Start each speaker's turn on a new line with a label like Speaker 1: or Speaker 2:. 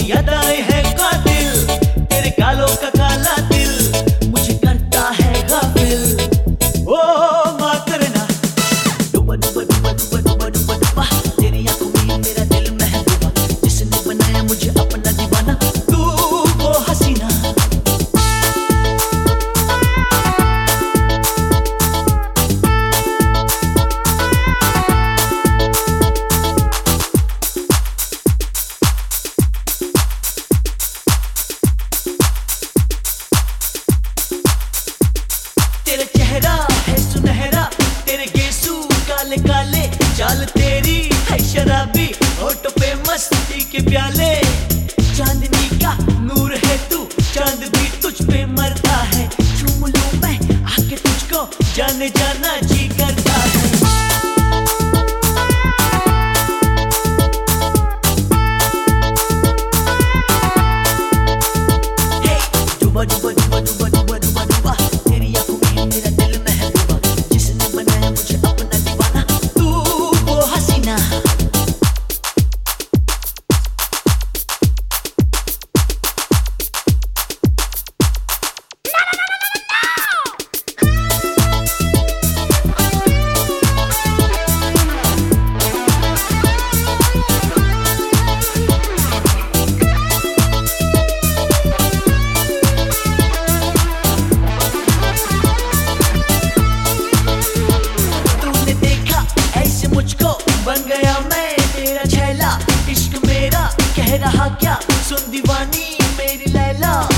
Speaker 1: याद आए है कातिल, तेरे गालों का काला दिल मुझे करता है गाफिल। ओ माँ करना डूबा डूबा डूबा डूबा डूबा डूबा डूबा, तेरी आंखों में मेरा दिल महबूबा, जिसने बनाया मुझे अपना दीवाना, तू वो हसीना। तेरा चेहरा है सुनहरा, तेरे गेसू काले काले, चाल तेरी है शराबी, होठों पे मस्ती के प्याले। चांदनी का नूर है तू, चांद भी तुझ पे मरता है, चूम लूं मैं आके तुझको, जाने जाना जी करता है। डूबा डूबा डूबा डूबा डूबा डूबा डूबा, तेरी आंखों में मेरा दिल महबूबा, जिसने बनाया मुझे अपना दीवाना, तू वो हसीना। मुझको बन गया मैं तेरा छैला, इश्क मेरा कह रहा क्या, सुन दीवानी मेरी लैला।